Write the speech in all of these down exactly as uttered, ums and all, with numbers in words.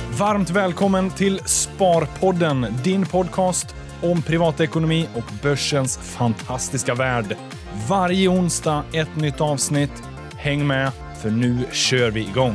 Varmt välkommen till Sparpodden, din podcast om privatekonomi och börsens fantastiska värld. Varje onsdag ett nytt avsnitt. Häng med, för nu kör vi igång.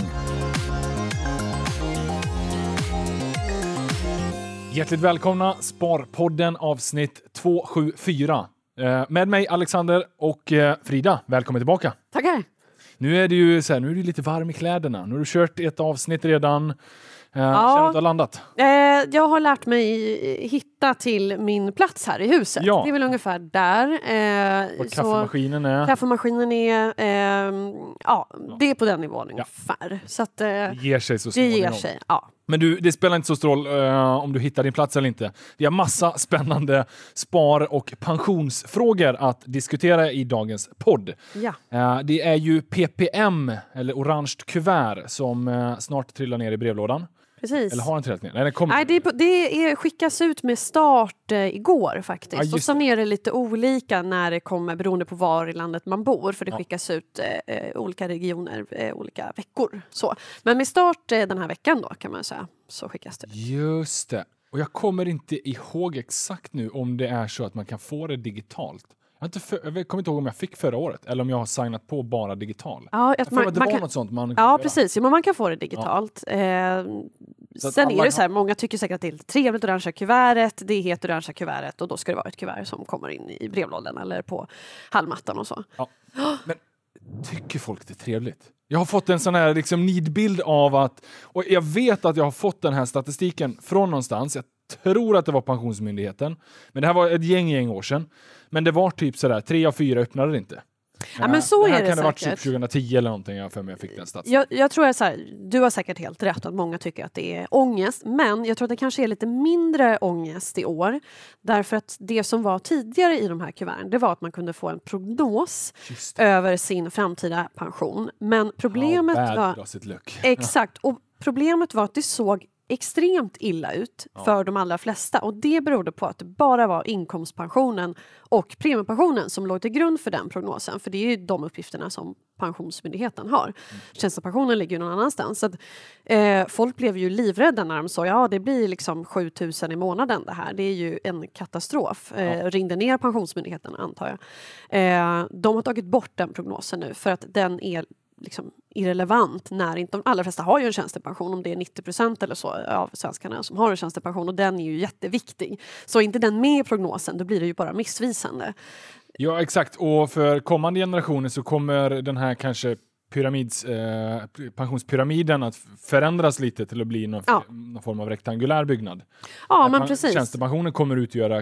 Hjärtligt välkomna, Sparpodden avsnitt tvåhundrasjuttiofyra. Eh, med mig Alexander och eh, Frida, välkommen tillbaka. Tackar. Nu är det ju så här, nu är du lite varm i kläderna. Nu har du kört ett avsnitt redan. Eh, Ja. Känner du att du har landat? Eh, jag har lärt mig hitta till min plats här i huset. Ja. Det är väl ungefär där. Eh, Och kaffemaskinen är... Kaffemaskinen är... Eh, ja, det är på den nivån ungefär. Så att, eh, Det ger sig så det småningom. ger sig, ja. Men du, det spelar inte så stor roll uh, om du hittar din plats eller inte. Vi har massa spännande spar- och pensionsfrågor att diskutera i dagens podd. Ja. Uh, det är ju P P M, eller orange kuvert, som uh, snart trillar ner i brevlådan. Precis. Eller har den trillat ner? Nej, den kommer. Nej, det, är på, det är, skickas ut med start eh, igår faktiskt. Ja, och sen är det lite olika när det kommer beroende på var i landet man bor. För det Ja. skickas ut eh, olika regioner, eh, olika veckor. Så. Men med start eh, den här veckan då kan man säga, så skickas det. Just det. Och jag kommer inte ihåg exakt nu om det är så att man kan få det digitalt. Jag, inte för, jag kommer inte ihåg om jag fick förra året eller om jag har signat på bara digital. Ja, att jag man, att det man var kan, något sånt man ja göra. precis. Ja, men man kan få det digitalt. Ja. Eh, Så sen är det så här, kan... många tycker säkert att det är trevligt orangea kuvertet. Det heter orangea kuvertet och då ska det vara ett kuvert som kommer in i brevlådan eller på hallmattan och så. Ja. Men tycker folk det är trevligt? Jag har fått en sån här liksom nidbild av att, och jag vet att jag har fått den här statistiken från någonstans. Jag tror att det var Pensionsmyndigheten. Men det här var ett gäng gäng år sedan. Men det var typ sådär, tre av fyra öppnade det inte. Ja, men så det här är det kan det ha varit säkert. typ tjugohundratio eller någonting, jag för mig jag fick den stats. Jag, jag tror att så här, du har säkert helt rätt att många tycker att det är ångest. Men jag tror att det kanske är lite mindre ångest i år. Därför att det som var tidigare i de här kuverten, det var att man kunde få en prognos över sin framtida pension. Men problemet How bad var... does it look? Exakt, och problemet var att det såg extremt illa ut Ja. för de allra flesta. Och det berodde på att det bara var inkomstpensionen och premiepensionen som låg till grund för den prognosen. För det är ju de uppgifterna som Pensionsmyndigheten har. Mm. Tjänstepensionen ligger ju någon annanstans. Så att, eh, folk blev ju livrädda när de sa ja det blir liksom sju tusen i månaden det här. Det är ju en katastrof. Eh, Ja. Ringde ner Pensionsmyndigheten antar jag. Eh, de har tagit bort den prognosen nu för att den är liksom irrelevant när inte de allra flesta har ju en tjänstepension, om det är nittio procent eller så av svenskarna som har en tjänstepension, och den är ju jätteviktig. Så inte den med i prognosen, då blir det ju bara missvisande. Ja, exakt. Och för kommande generationer så kommer den här kanske pyramids, eh, pensionspyramiden att förändras lite till att bli någon, Ja. någon form av rektangulär byggnad. Ja, Att men man- precis. Tjänstepensionen kommer utgöra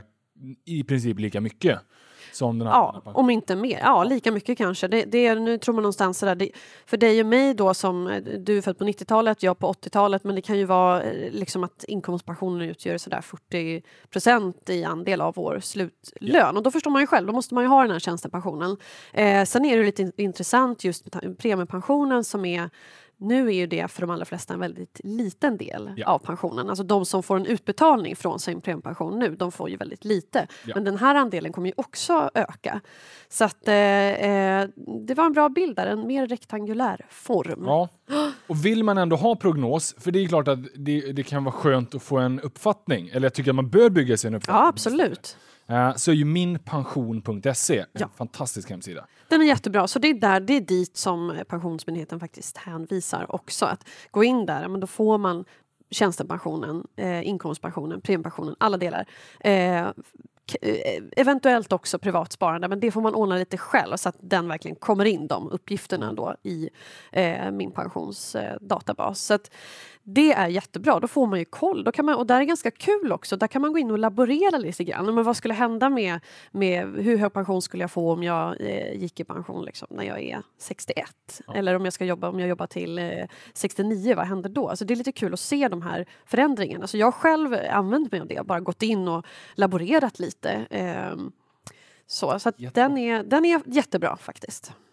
i princip lika mycket som den här Ja, pensionen. om inte mer. Ja, lika mycket kanske. Det, det är, nu tror man någonstans sådär, det, för dig och mig då som, du är född på nittiotalet, jag på åttiotalet, men det kan ju vara eh, liksom att inkomstpensionen utgör sådär fyrtio procent i andel av vår slutlön. Ja. Och då förstår man ju själv, då måste man ju ha den här tjänstepensionen. Eh, sen är det lite intressant just med premiepensionen som är, nu är ju det för de allra flesta en väldigt liten del Ja. av pensionen. Alltså de som får en utbetalning från sin premiepension nu, de får ju väldigt lite. Ja. Men den här andelen kommer ju också öka. Så att eh, eh, det var en bra bild där, en mer rektangulär form. Ja, och vill man ändå ha prognos, för det är klart att det, det kan vara skönt att få en uppfattning, eller jag tycker att man bör bygga sig en uppfattning. Ja, absolut. Uh, så är ju minpension punkt se en Ja. fantastisk hemsida. Den är jättebra, så det är, där, det är dit som Pensionsmyndigheten faktiskt hänvisar också. Att gå in där, men då får man tjänstepensionen, eh, inkomstpensionen, premiepensionen, alla delar. Eh, k- eh, eventuellt också privatsparande, men det får man ordna lite själv så att den verkligen kommer in, de uppgifterna då i eh, min pensionsdatabas. Så att det är jättebra, då får man ju koll. Då kan man, och där är ganska kul också, där kan man gå in och laborera lite grann. Men vad skulle hända med, med hur hög pension skulle jag få om jag eh, gick i pension liksom, när jag är sextioett? Ja. Eller om jag ska jobba, om jag jobbar till eh, sextionio, vad händer då? Alltså det är lite kul att se de här förändringarna. Alltså jag har själv använt mig av det, bara gått in och laborerat lite. Eh, så så att den, är, den är jättebra faktiskt.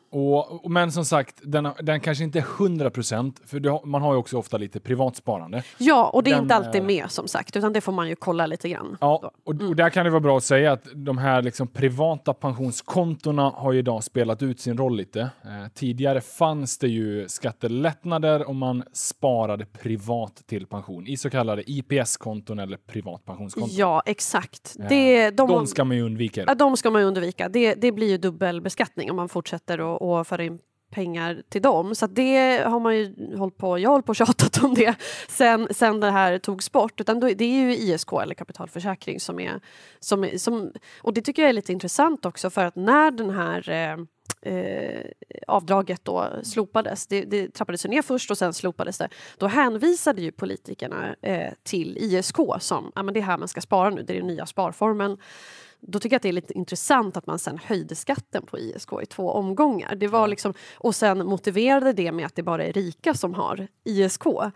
Och, och, men som sagt, den, den kanske inte är hundra procent, för har, man har ju också ofta lite privatsparande. Ja, och det är den, inte alltid med som sagt, utan det får man ju kolla lite grann. Ja, och, mm. och där kan det vara bra att säga att de här liksom privata pensionskontona har ju idag spelat ut sin roll lite. Eh, tidigare fanns det ju skattelättnader om man sparade privat till pension i så kallade I P S-konton eller privat pensionskonton. Ja, exakt. Eh, Det, de, de ska man ju undvika. Ja, de ska man ju undvika. Det, det blir ju dubbelbeskattning om man fortsätter att och föra in pengar till dem. Så att det har man ju hållit på, jag har hållit på och tjatat om det sen, sen det här togs bort. Utan då, det är ju I S K eller kapitalförsäkring som är, som, som, och det tycker jag är lite intressant också, för att när den här eh, eh, avdraget då slopades, det, det trappades ner först och sen slopades det, då hänvisade ju politikerna eh, till I S K som, ja men det är här man ska spara nu, det är den nya sparformen. Då tycker jag att det är lite intressant att man sen höjde skatten på I S K i två omgångar. Det var liksom, och sen motiverade det med att det bara är rika som har I S K.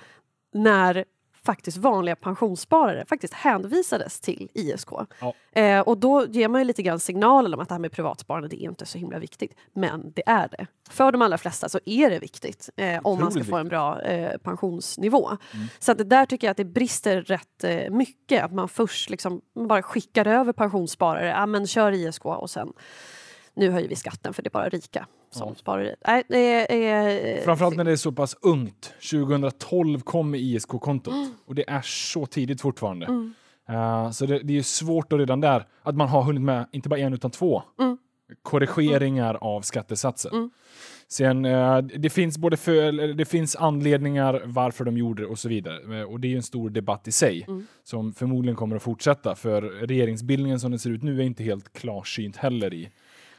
När faktiskt vanliga pensionssparare faktiskt hänvisades till I S K. Ja. Eh, och då ger man ju lite grann signaler om att det här med privatsparande, det är inte så himla viktigt. Men det är det. För de allra flesta så är det viktigt eh, om man ska viktigt. få en bra eh, pensionsnivå. Mm. Så att det där tycker jag att det brister rätt eh, mycket. Att man först liksom bara skickar över pensionssparare. Ja, men kör I S K och sen nu höjer vi skatten för det är bara rika som ja. sparar. Nej, det är, framförallt när det är så pass ungt. tjugohundratolv kom I S K-kontot mm. och det är så tidigt fortfarande. Mm. Uh, så det, det är svårt då redan där att man har hunnit med inte bara en utan två mm. korrigeringar mm. av skattesatser. Mm. Sen, uh, det finns både för, det finns anledningar varför de gjorde det och så vidare. Och det är ju en stor debatt i sig mm. som förmodligen kommer att fortsätta, för regeringsbildningen som den ser ut nu är inte helt klarsynt heller i.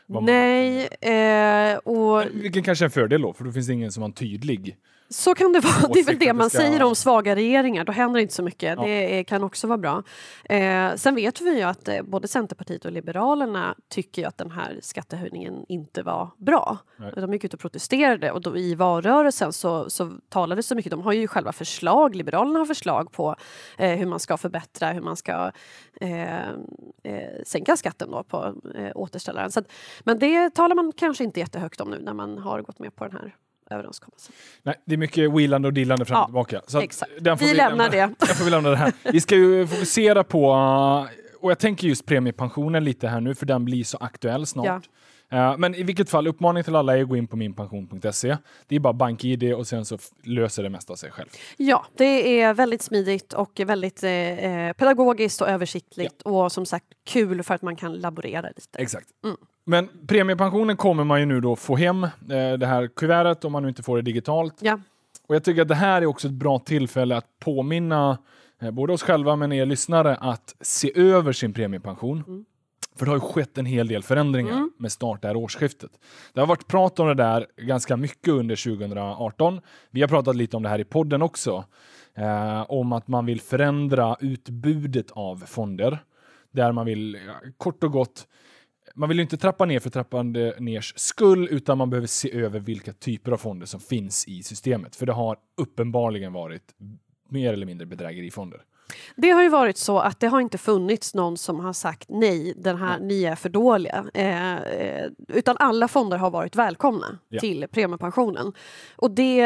Nej, eh, och... Vilken kanske är en fördel då, för då finns det ingen som har en tydlig... Så kan det vara. Det är väl det man ska... säger om svaga regeringar. Då händer inte så mycket. Ja. Det kan också vara bra. Eh, sen vet vi ju att eh, både Centerpartiet och Liberalerna tycker ju att den här skattehöjningen inte var bra. Nej. De gick ut och protesterade. Och då, i valrörelsen så, så talade så mycket. De har ju själva förslag. Liberalerna har förslag på eh, hur man ska förbättra, hur man ska eh, eh, sänka skatten då på eh, återställaren. Så att, men det talar man kanske inte jättehögt om nu när man har gått med på den här överenskommelsen. Nej, det är mycket wheelande och dillande fram och ja, tillbaka. Så exakt. Den får vi, vi lämnar lämna, det. Jag får vi lämna det här. Vi ska ju fokusera på, och jag tänker just premiepensionen lite här nu, för den blir så aktuell snart. Ja. Uh, men i vilket fall, uppmaning till alla är att gå in på minpension punkt se. Det är bara bank-I D och sen så f- löser det mesta av sig själv. Ja, det är väldigt smidigt och väldigt eh, pedagogiskt och översiktligt. Ja. Och som sagt kul för att man kan laborera lite. Exakt. Mm. Men premiepensionen kommer man ju nu då få hem eh, det här kuvertet om man nu inte får det digitalt. Ja. Och jag tycker att det här är också ett bra tillfälle att påminna eh, både oss själva men er lyssnare att se över sin premiepension. Mm. För det har ju skett en hel del förändringar mm. med start det här årsskiftet. Det har varit prat om det där ganska mycket under tjugoarton. Vi har pratat lite om det här i podden också. Eh, om att man vill förändra utbudet av fonder. Där man vill, ja, kort och gott, man vill ju inte trappa ner för trappande ners skull, utan man behöver se över vilka typer av fonder som finns i systemet. För det har uppenbarligen varit mer eller mindre bedrägerifonder. Det har ju varit så att det har inte funnits någon som har sagt nej, den här, ni är för dåliga. Eh, utan alla fonder har varit välkomna ja. till premiepensionen. Och det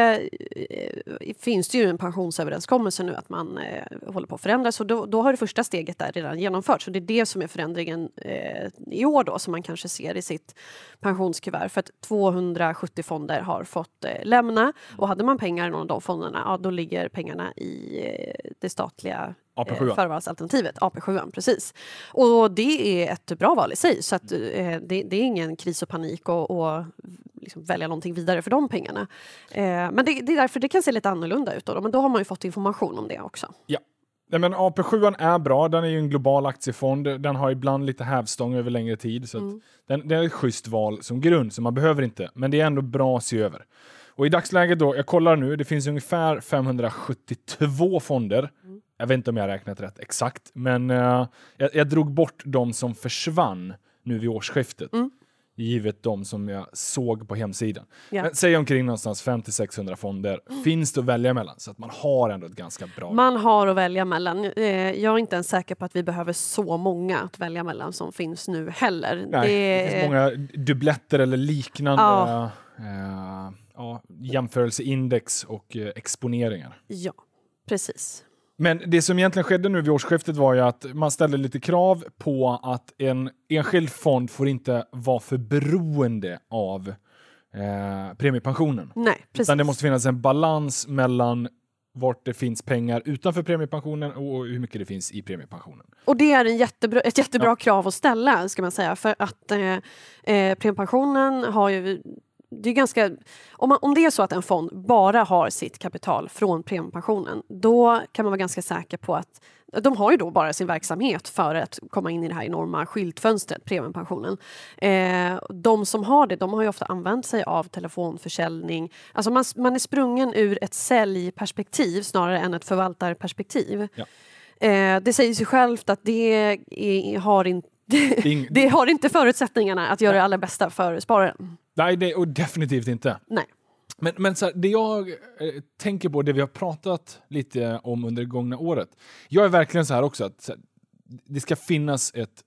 eh, finns det ju en pensionsöverenskommelse nu att man eh, håller på att förändras. Så då, då har det första steget där redan genomförts. Så det är det som är förändringen eh, i år då, som man kanske ser i sitt pensionskuvert. För att tvåhundrasjuttio fonder har fått eh, lämna. Och hade man pengar i någon av de fonderna, ja, då ligger pengarna i eh, det statliga A P sju. Förvalsalternativet, A P sju, precis. Och det är ett bra val i sig, så att, eh, det, det är ingen kris och panik och, och liksom välja någonting vidare för de pengarna. Eh, men det, det är därför det kan se lite annorlunda ut då, men då har man ju fått information om det också. Ja. Nej, men A P sju är bra, den är ju en global aktiefond, den har ibland lite hävstång över längre tid, så att mm. den, den är ett schysst val som grund, så man behöver inte, men det är ändå bra att se över. Och i dagsläget då, jag kollar nu, det finns ungefär femhundrasjuttiotvå fonder. Mm. Jag vet inte om jag har räknat rätt exakt, men uh, jag, jag drog bort de som försvann nu vid årsskiftet. Mm. givet de som jag såg på hemsidan. Ja. Men säg omkring någonstans fem till sexhundra fonder mm. finns det att välja mellan, så att man har ändå ett ganska bra... Man har att välja mellan. Jag är inte ens säker på att vi behöver så många att välja mellan som finns nu heller. Nej, det, det finns många dubbletter eller liknande ja. eh, ja, jämförelseindex och eh, exponeringar. Ja, precis. Men det som egentligen skedde nu vid årsskiftet var ju att man ställde lite krav på att en enskild fond får inte vara för beroende av eh, premiepensionen. Nej, precis. Utan det måste finnas en balans mellan vart det finns pengar utanför premiepensionen och hur mycket det finns i premiepensionen. Och det är en jättebra, ett jättebra ja. krav att ställa, ska man säga. För att eh, eh, premiepensionen har ju... Det är ganska, om, man, om det är så att en fond bara har sitt kapital från premiepensionen, då kan man vara ganska säker på att de har ju då bara sin verksamhet för att komma in i det här enorma skyltfönstret, premiepensionen. Eh, de som har det, de har ju ofta använt sig av telefonförsäljning. Alltså man, man är sprungen ur ett säljperspektiv snarare än ett förvaltarperspektiv. Ja. Eh, det säger sig självt att det är, har inte det, det har inte förutsättningarna att göra det allra bästa för spararen. Nej, det, och definitivt inte. Nej. Men, men så här, det jag eh, tänker på, det vi har pratat lite om under det gångna året. Jag är verkligen så här också att så här, det ska finnas ett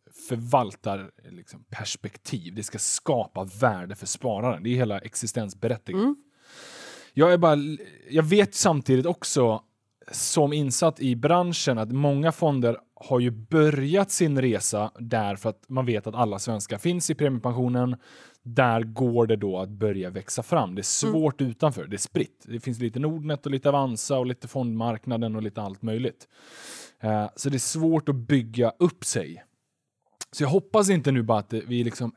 förvaltarperspektiv. Liksom, det ska skapa värde för spararen. Det är hela existensberättigandet. Mm. Jag är bara, jag vet samtidigt också som insatt i branschen att många fonder har ju börjat sin resa där för att man vet att alla svenskar finns i premiepensionen. Där går det då att börja växa fram. Det är svårt mm. utanför, det är spritt. Det finns lite Nordnet och lite Avanza och lite fondmarknaden och lite allt möjligt. Uh, så det är svårt att bygga upp sig. Så jag hoppas inte nu bara att vi liksom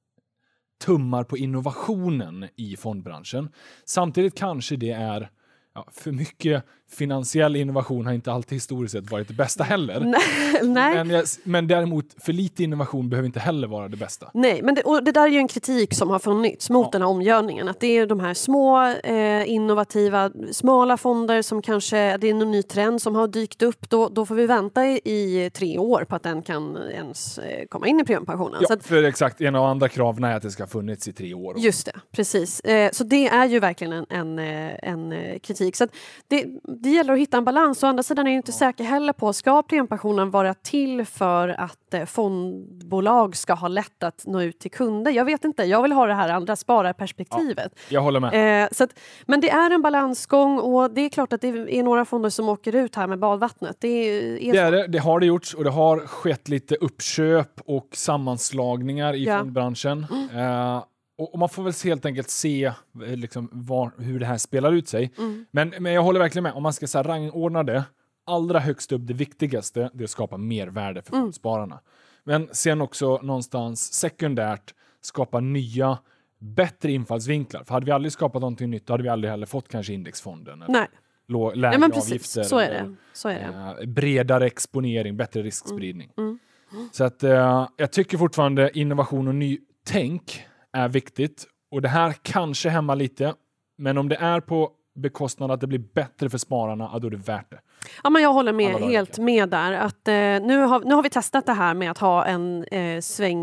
tummar på innovationen i fondbranschen. Samtidigt kanske det är ja, för mycket finansiell innovation har inte alltid historiskt sett varit det bästa heller. Nej. Men, jag, men däremot för lite innovation behöver inte heller vara det bästa. Nej, men det, och det där är ju en kritik som har funnits mot ja. den här omgörningen. Att det är de här små, eh, innovativa, smala fonder som kanske, det är en ny trend som har dykt upp. Då, då får vi vänta i, i tre år på att den kan ens eh, komma in i premiepensionen. Ja, så att, för exakt, en av andra kraven är att det ska ha funnits i tre år. Just det, precis. Eh, så det är ju verkligen en, en, en, en kritik. Så att det, det gäller att hitta en balans. Å andra sidan är jag inte ja. säker heller på, ska premiepensionen vara till för att eh, fondbolag ska ha lätt att nå ut till kunder? Jag vet inte, jag vill ha det här andra spararperspektivet. Ja, jag håller med. Eh, så att, men det är en balansgång och det är klart att det är några fonder som åker ut här med badvattnet. Det, är det, är det, det har det gjorts och det har skett lite uppköp och sammanslagningar i ja. fondbranschen. Mm. Eh, Och man får väl helt enkelt se liksom, var, hur det här spelar ut sig. Mm. Men, men jag håller verkligen med. Om man ska så här, rangordna det, allra högst upp, det viktigaste, det är att skapa mer värde för mm. spararna. Men sen också någonstans sekundärt skapa nya, bättre infallsvinklar. För hade vi aldrig skapat någonting nytt, då hade vi aldrig heller fått kanske indexfonden. Eller Nej. Lå, lägre ja, men precis. avgifter. Så är det. Så är det. Eh, bredare exponering, bättre riskspridning. Mm. Mm. Så att eh, jag tycker fortfarande innovation och nytänk är viktigt. Och det här kanske hämmar lite. Men om det är på bekostnad att det blir bättre för spararna, då är det värt det. Ja, men jag håller med, helt med där. Att, eh, nu, har, nu har vi testat det här med att ha en eh,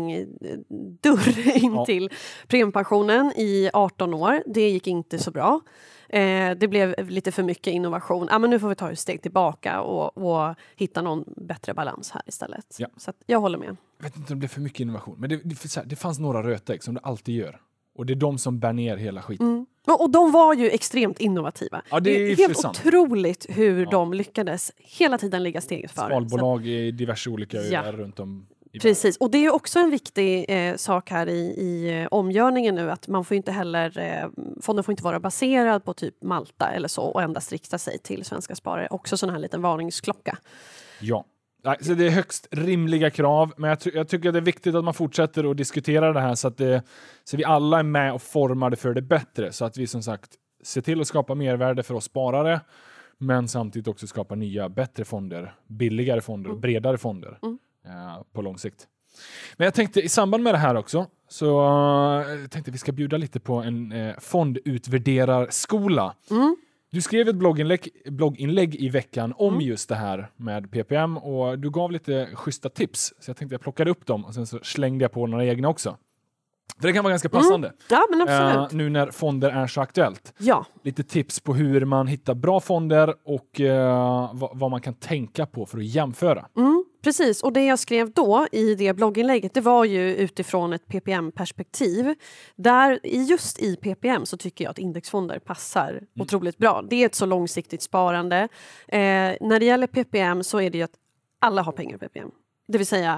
svängdörr in ja. till premiepensionen i arton år. Det gick inte så bra. Eh, det blev lite för mycket innovation. Ja, men nu får vi ta ett steg tillbaka och, och hitta någon bättre balans här istället. Ja. Så att jag håller med. Jag vet inte om det blev för mycket innovation, men det, det, det fanns några rötägg som det alltid gör. Och det är de som bär ner hela skiten. Mm. Och de var ju extremt innovativa. Ja, det är, det är helt sant. Otroligt hur ja. de lyckades hela tiden ligga steget före. Skalbolag i diverse olika öar ja. runt om. Precis, och det är också en viktig eh, sak här i, i eh, omgörningen nu, att man får inte heller, eh, fonden får inte vara baserad på typ Malta eller så och endast rikta sig till svenska sparare. Också sån här liten varningsklocka. Ja, nej, så det är högst rimliga krav, men jag, ty- jag tycker att det är viktigt att man fortsätter att diskutera det här så att det, så vi alla är med och formar det för det bättre, så att vi som sagt ser till att skapa mervärde för oss sparare, men samtidigt också skapa nya, bättre fonder, billigare fonder och bredare fonder. Mm. På lång sikt. Men jag tänkte i samband med det här också, så uh, tänkte vi ska bjuda lite på en uh, fondutvärderarskola. Mm. Du skrev ett blogginlägg, blogginlägg i veckan om mm. just det här med P P M och du gav lite schyssta tips, så jag tänkte jag plockade upp dem och sen så slängde jag på några egna också. För det kan vara ganska passande. Mm. Ja, men absolut. Uh, nu när fonder är så aktuellt. Ja. Lite tips på hur man hittar bra fonder och uh, vad, vad man kan tänka på för att jämföra. Mm, precis, och det jag skrev då i det blogginlägget, det var ju utifrån ett P P M-perspektiv. Där just i P P M så tycker jag att indexfonder passar mm. otroligt bra. Det är ett så långsiktigt sparande. Eh, när det gäller P P M så är det ju att alla har pengar i P P M. Det vill säga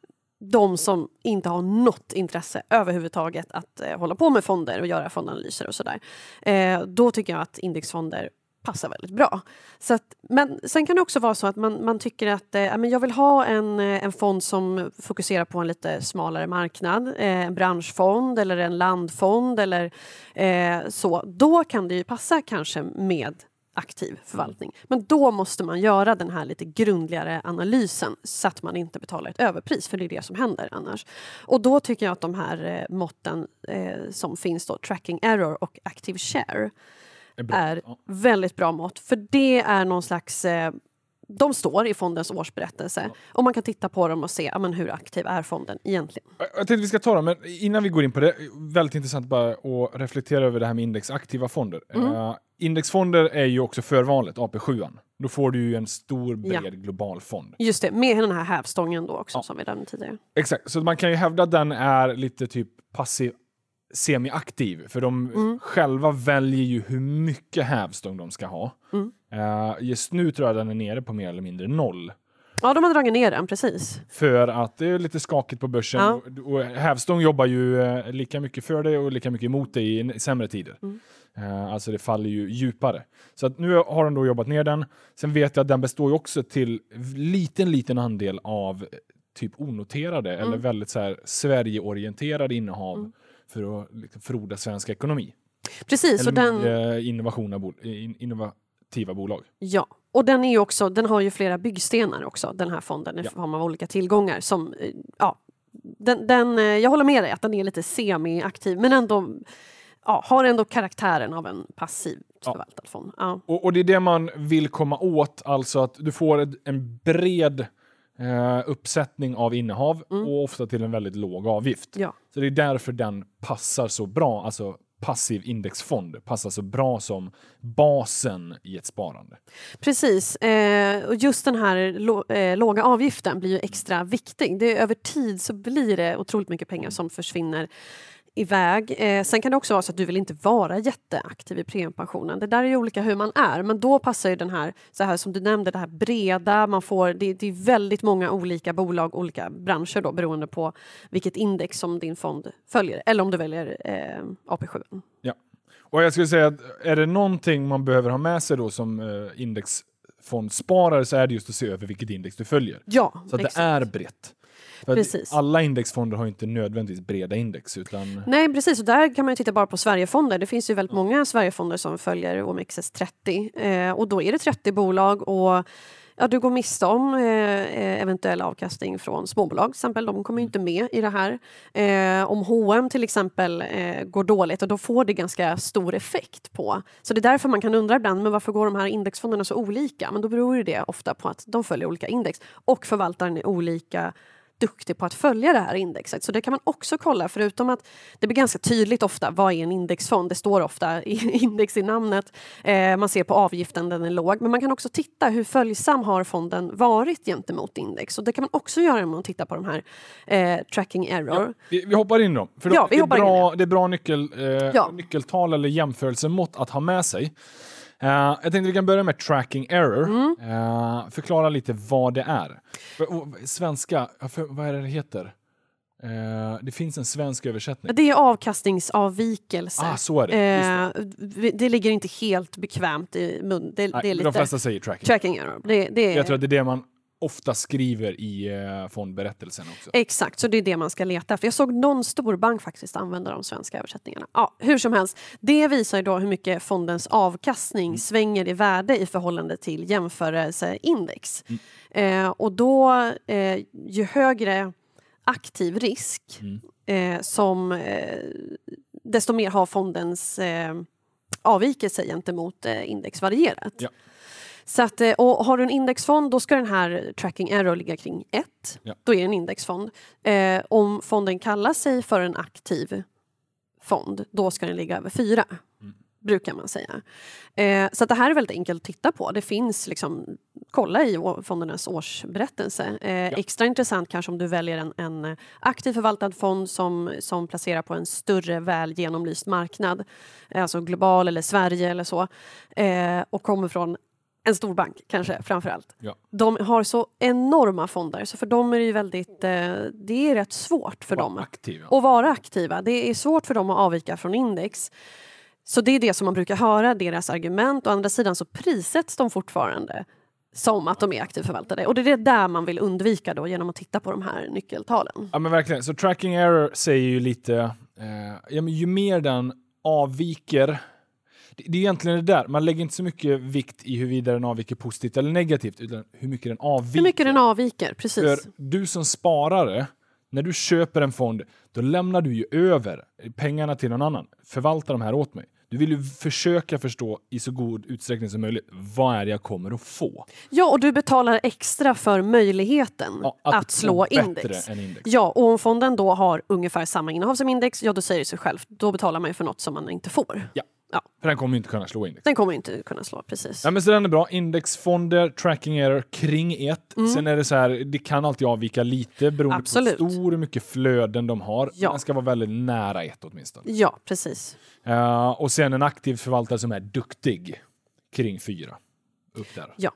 de som inte har något intresse överhuvudtaget att eh, hålla på med fonder och göra fondanalyser och sådär. Eh, då tycker jag att indexfonder passar väldigt bra. Så att, men sen kan det också vara så att man, man tycker att eh, men jag vill ha en, en fond som fokuserar på en lite smalare marknad. Eh, en branschfond eller en landfond eller eh, så. Då kan det ju passa kanske med aktiv förvaltning. Men då måste man göra den här lite grundligare analysen så att man inte betalar ett överpris, för det är det som händer annars. Och då tycker jag att de här eh, måtten eh, som finns då, tracking error och active share, är, är ja. väldigt bra mått. För det är någon slags... Eh, de står i fondens årsberättelse ja. och man kan titta på dem och se ja, men hur aktiv är fonden egentligen. Jag tänkte vi ska ta dem, men innan vi går in på det, väldigt intressant bara att reflektera över det här med indexaktiva fonder. Mm. Uh, indexfonder är ju också förvanligt, A P sju. Då får du ju en stor, bred, ja. global fond. Just det, med den här hävstången då också ja. som vi nämnde tidigare. Exakt, så man kan ju hävda att den är lite typ passiv, semi-aktiv, för de mm. själva väljer ju hur mycket hävstång de ska ha. Mm. Uh, just nu tror jag den är nere på mer eller mindre noll. Ja, de har dragit ner den, precis. För att det är lite skakigt på börsen. Ja. Och, och hävstång jobbar ju uh, lika mycket för det och lika mycket emot det i, i sämre tider. Mm. Uh, alltså det faller ju djupare. Så att nu har de då jobbat ner den. Sen vet jag att den består ju också till liten, liten andel av typ onoterade mm. eller väldigt så här Sverige-orienterade innehav mm. för att liksom, froda svensk ekonomi. Precis. Eller och den... uh, innovativa, innovativa bolag. Ja, och den är ju också, den har ju flera byggstenar också, den här fonden, i ja. form av olika tillgångar som, ja, den, den, jag håller med dig att den är lite semi-aktiv, men ändå, ja, har ändå karaktären av en passiv ja. förvaltad fond. Ja. Och, och det är det man vill komma åt, alltså att du får ett, en bred eh, uppsättning av innehav mm. och ofta till en väldigt låg avgift. Ja. Så det är därför den passar så bra, alltså passiv indexfond passar så bra som basen i ett sparande. Precis, eh, och just den här lo- eh, låga avgiften blir ju extra viktig. Det är, över tid så blir det otroligt mycket pengar som försvinner iväg. Eh, sen kan det också vara så att du vill inte vara jätteaktiv i premiepensionen. Det där är ju olika hur man är, men då passar ju den här, så här som du nämnde, det här breda, man får, det, det är väldigt många olika bolag, olika branscher då, beroende på vilket index som din fond följer, eller om du väljer eh, A P sju. Ja, och jag skulle säga att är det någonting man behöver ha med sig då som eh, indexfondsparare, så är det just att se över vilket index du följer. Ja, så att exakt. Det är brett. För precis. Alla indexfonder har inte nödvändigtvis breda index. Utan... Nej, precis. Och där kan man ju titta bara på Sverigefonder. Det finns ju väldigt många Sverigefonder som följer O M X S trettio. Eh, och då är det trettio bolag och ja, du går miste om eh, eventuell avkastning från småbolag. Till exempel. De kommer ju inte med i det här. Eh, om H och M till exempel eh, går dåligt, och då får det ganska stor effekt på. Så det är därför man kan undra ibland, men varför går de här indexfonderna så olika? Men då beror det ofta på att de följer olika index och förvaltaren är olika duktig på att följa det här indexet. Så det kan man också kolla, förutom att det blir ganska tydligt ofta vad är en indexfond. Det står ofta i index i namnet. Eh, man ser på avgiften, den är låg. Men man kan också titta hur följsam har fonden varit gentemot index. Och det kan man också göra om man tittar på de här eh, tracking error. Ja, vi, vi hoppar in då. För då, ja, vi det, är hoppar bra, in det är bra nyckel, eh, ja. nyckeltal eller jämförelsemått att ha med sig. Uh, jag tänkte vi kan börja med tracking error. Mm. Uh, förklara lite vad det är. För, och, svenska, för, vad är det det heter? Uh, det finns en svensk översättning. Det är avkastningsavvikelse. Ah, så är det. Uh, det. det ligger inte helt bekvämt i mun. Det, Nej, det är lite de flesta säger tracking. tracking error. Det, det är... Jag tror att det är det man ofta skriver i uh, fondberättelsen också. Exakt, så det är det man ska leta efter. Jag såg någon storbank faktiskt använda de svenska översättningarna. Ja, hur som helst, det visar ju då hur mycket fondens avkastning mm. svänger i värde i förhållande till jämförelseindex. Mm. Eh, och då, eh, ju högre aktiv risk mm. eh, som eh, desto mer har fondens eh, avvikelse gentemot eh, index varierat. Ja. Så att, och har du en indexfond då ska den här tracking error ligga kring ett. Ja. Då är det en indexfond. Eh, om fonden kallar sig för en aktiv fond, då ska den ligga över fyra. Mm. Brukar man säga. Eh, så att det här är väldigt enkelt att titta på. Det finns liksom, kolla i fondernas årsberättelse. Eh, ja. Extra intressant kanske om du väljer en, en aktiv förvaltad fond som, som placerar på en större väl genomlyst marknad. Eh, alltså global eller Sverige eller så. Eh, och kommer från en stor bank kanske framförallt. Ja. De har så enorma fonder så för dem är det ju väldigt, eh, det är rätt svårt för var dem aktiva. att vara aktiva. Det är svårt för dem att avvika från index. Så det är det som man brukar höra, deras argument. Å andra sidan så prissätts de fortfarande som att de är aktivt förvaltade. Och det är det där man vill undvika då genom att titta på de här nyckeltalen. Ja men verkligen, så tracking error säger ju lite, eh, ja, men ju mer den avviker, det, det är egentligen det där, man lägger inte så mycket vikt i huruvida den avviker positivt eller negativt, utan hur mycket den avviker. Hur mycket den avviker, precis. För du som sparare, när du köper en fond, då lämnar du ju över pengarna till någon annan. Förvalta de här åt mig. Du vill ju försöka förstå i så god utsträckning som möjligt vad är det jag kommer att få. Ja, och du betalar extra för möjligheten ja, att, att slå index. index. Ja, och om fonden då har ungefär samma innehav som index, ja då säger det sig själv. Då betalar man ju för något som man inte får. Ja, ja. För den kommer ju inte kunna slå index. Den kommer inte kunna slå, precis. Ja, men så den är bra. Indexfonder, tracking error kring ett. Mm. Sen är det så här, det kan alltid avvika lite beroende Absolut. på hur mycket flöden de har. Ja. Den ska vara väldigt nära ett åtminstone. Ja, precis. Uh, och sen en aktiv förvaltare som är duktig kring fyra. Upp där. Ja.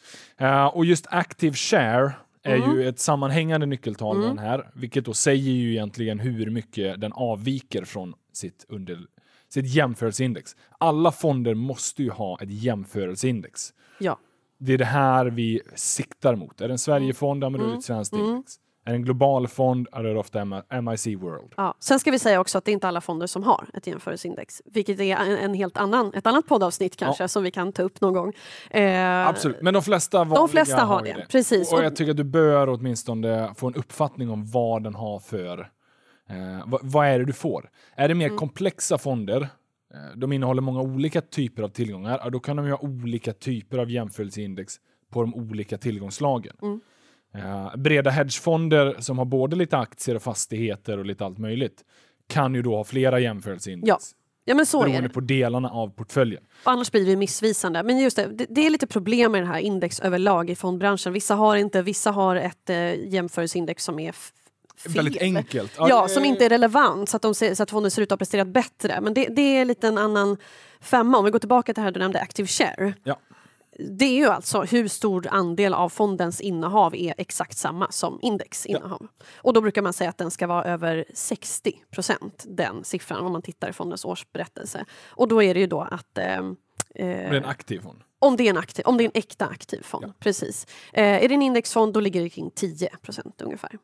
Uh, och just active share är mm. ju ett sammanhängande nyckeltal med mm. den här. Vilket då säger ju egentligen hur mycket den avviker från sitt, under, sitt jämförelseindex. Alla fonder måste ju ha ett jämförelseindex. Ja. Det är det här vi siktar mot. Är det en Sverigefond, ja men då är det ett svenskt mm. index. Är det en global fond, är det ofta M I C World. Ja. Sen ska vi säga också att det är inte alla fonder som har ett jämförelseindex. Vilket är en, en helt annan, ett annat poddavsnitt kanske ja. som vi kan ta upp någon gång. Eh, Absolut, men de flesta, de flesta har, har det. det. Precis. Och jag tycker att du bör åtminstone få en uppfattning om vad den har för... Eh, vad, vad är det du får? Är det mer mm. komplexa fonder, eh, de innehåller många olika typer av tillgångar, ja, då kan de ju ha olika typer av jämförelseindex på de olika tillgångslagen. Mm. Uh, breda hedgefonder som har både lite aktier och fastigheter och lite allt möjligt kan ju då ha flera jämförelseindex. Ja. Ja, men så beroende är det. på delarna av portföljen. Annars blir det missvisande. Men just det, det, det är lite problem med det här index överlag i fondbranschen. Vissa har inte, vissa har ett eh, jämförelseindex som är f- fel. Väldigt enkelt. Ja, ja, som inte är relevant så att, de ser, så att fonden ser ut att ha presterat bättre. Men det, det är lite en annan femma. Om vi går tillbaka till det här du nämnde, active share. Ja. Det är ju alltså hur stor andel av fondens innehav är exakt samma som indexinnehav. Ja. Och då brukar man säga att den ska vara över sextio procent, den siffran, om man tittar i fondens årsberättelse. Och då är det ju då att... Eh, det är en aktiv fond. Om det är en, aktiv, om det är en äkta aktiv fond, ja. Precis. Eh, är det en indexfond, då ligger det kring tio procent ungefär.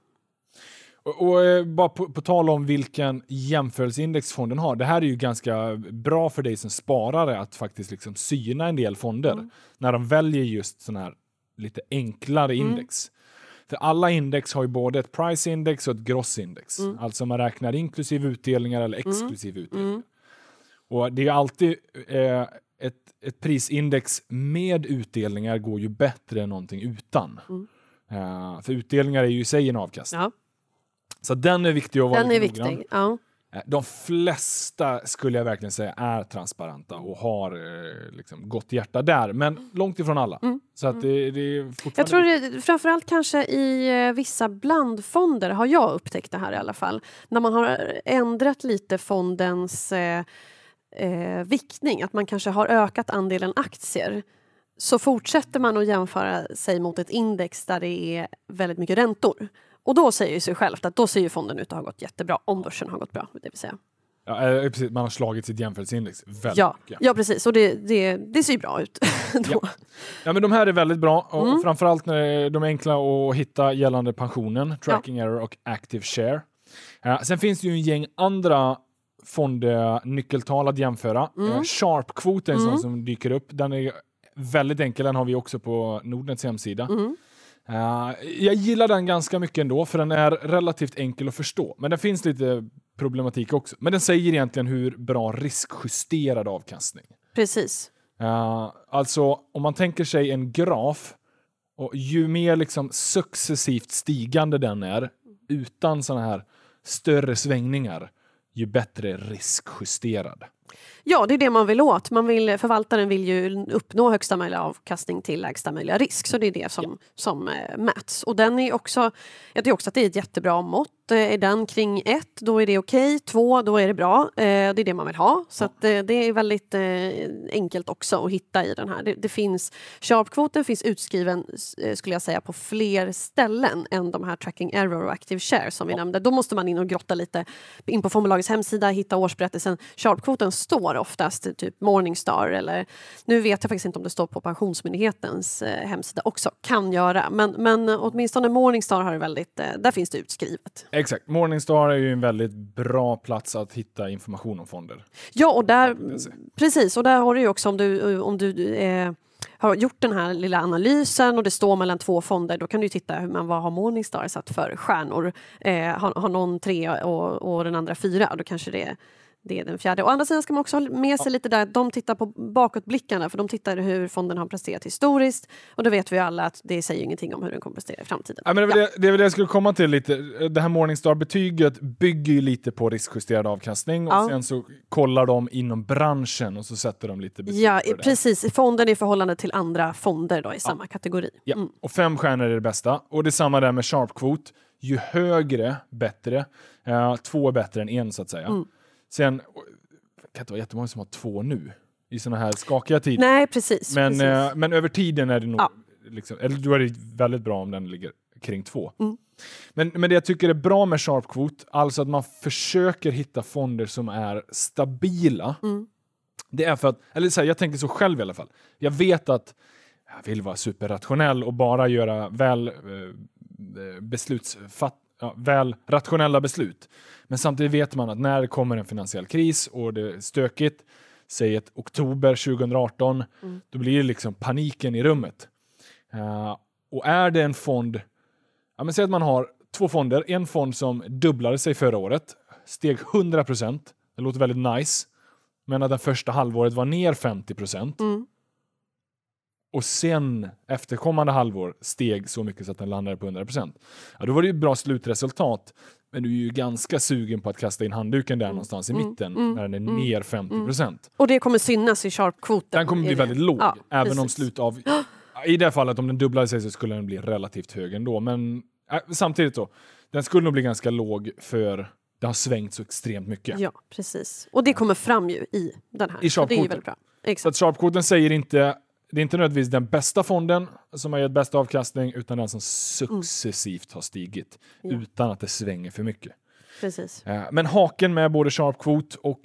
Och, och eh, bara på, på tal om vilken jämförelseindex fonden har. Det här är ju ganska bra för dig som sparare att faktiskt liksom syna en del fonder. Mm. När de väljer just sån här lite enklare mm. index. För alla index har ju både ett price index och ett gross index. Mm. Alltså man räknar inklusive utdelningar eller exklusive mm. utdelningar. Mm. Och det är alltid eh, ett, ett prisindex med utdelningar går ju bättre än någonting utan. Mm. Uh, för utdelningar är ju i sig en avkastning. Ja. Så den är viktig att vara den är viktig, ja. De flesta skulle jag verkligen säga är transparenta och har eh, liksom gott hjärta där. Men långt ifrån alla. Mm. Så att det, det är fortfarande... Jag tror det, framförallt kanske i eh, vissa blandfonder har jag upptäckt det här i alla fall. När man har ändrat lite fondens eh, eh, viktning. Att man kanske har ökat andelen aktier. Så fortsätter man att jämföra sig mot ett index där det är väldigt mycket räntor. Och då säger ju sig självt att då ser ju fonden ut att ha gått jättebra om börsen har gått bra, det vill säga. Ja, precis. Man har slagit sitt jämförelseindex väldigt ja, mycket. Ja, precis. Och det, det, det ser ju bra ut. ja. ja, men de här är väldigt bra. Och mm. framförallt när de är enkla att hitta gällande pensionen, tracking ja. error och active share. Uh, sen finns det ju en gäng andra fondnyckeltal att jämföra. Mm. Uh, Sharp-kvot är en mm. sån som dyker upp. Den är väldigt enkel. Den har vi också på Nordnets hemsida. Mm. Uh, jag gillar den ganska mycket ändå för den är relativt enkel att förstå. Men det finns lite problematik också. Men den säger egentligen hur bra riskjusterad avkastning. Precis. Uh, alltså om man tänker sig en graf och ju mer liksom successivt stigande den är utan såna här större svängningar, ju bättre riskjusterad. Ja, det är det man vill åt. Man vill, förvaltaren vill ju uppnå högsta möjliga avkastning till lägsta möjliga risk. Så det är det som, ja. som äh, mäts. Och den är också, jag tycker också att det är ett jättebra mått. Är den kring ett, då är det okej. Två, då är det bra. Eh, det är det man vill ha. Så att, eh, det är väldigt eh, enkelt också att hitta i den här. Det, det finns, Sharpe-kvoten finns utskriven, eh, skulle jag säga, på fler ställen än de här tracking error och active share som vi ja. nämnde. Då måste man in och grotta lite in på fondbolagets hemsida, hitta årsberättelsen. Sharpe-kvoten står oftast typ Morningstar eller nu vet jag faktiskt inte om det står på Pensionsmyndighetens eh, hemsida också. Kan göra. Men, men åtminstone Morningstar har det väldigt, eh, där finns det utskrivet. Exakt. Morningstar är ju en väldigt bra plats att hitta information om fonder. Ja, och där, precis. Och där har du ju också om du, om du eh, har gjort den här lilla analysen och det står mellan två fonder, då kan du titta hur man, vad har Morningstar satt för stjärnor. Eh, har, har någon tre och, och den andra fyra, då kanske det är Det är den fjärde. Å andra sidan ska man också ha med sig ja. lite där. De tittar på bakåtblickarna för de tittar hur fonden har presterat historiskt. Och då vet vi alla att det säger ingenting om hur den kommer prestera i framtiden. Ja, men det, är ja. det, det är väl det jag skulle komma till lite. Det här Morningstar-betyget bygger ju lite på riskjusterad avkastning. Och ja. sen så kollar de inom branschen och så sätter de lite betyg Ja, för det. Precis. Fonden är i förhållande till andra fonder då, i samma ja. kategori. Ja, mm. och fem stjärnor är det bästa. Och det är samma där med Sharpe-kvot. Ju högre, bättre. Uh, två är bättre än en så att säga. Mm. Sen... Det kan inte vara jättemånga som har två nu i såna här skakiga tider. Nej, precis. Men, precis. Eh, men över tiden är det nog... Ja. Liksom, eller då är det väldigt bra om den ligger kring två. Mm. Men, men det jag tycker är bra med Sharpe-kvot, alltså att man försöker hitta fonder som är stabila. Mm. Det är för att... Eller så här, jag tänker så själv i alla fall. Jag vet att jag vill vara superrationell och bara göra väl eh, beslutsfatt Ja, väl rationella beslut. Men samtidigt vet man att när det kommer en finansiell kris och det är stökigt, säg ett oktober tjugoarton, mm. då blir det liksom paniken i rummet. Uh, och är det en fond, ja, men säg att man har två fonder, en fond som dubblade sig förra året, steg hundra procent, det låter väldigt nice, men att den första halvåret var ner femtio procent. Mm. Och sen efterkommande halvår steg så mycket så att den landade på hundra procent. Ja, då var det ju ett bra slutresultat. Men du är ju ganska sugen på att kasta in handduken där mm. någonstans i mitten mm. när den är mm. ner femtio procent. Mm. Och det kommer synas i Sharpe-kvoten. Den kommer bli väldigt låg. Ja, även precis. om slut av... I det här fallet, om den dubblade sig så skulle den bli relativt hög ändå. Men äh, samtidigt då, den skulle nog bli ganska låg för det har svängt så extremt mycket. Ja, precis. Och det kommer fram ju i den här. I Sharpe-kvoten. Det är ju väldigt bra. Exakt. Så att Sharpe-kvoten säger inte... Det är inte nödvändigtvis den bästa fonden som har gett bäst avkastning utan den som successivt mm. har stigit ja. utan att det svänger för mycket. Precis. Men haken med både Sharpe-kvot och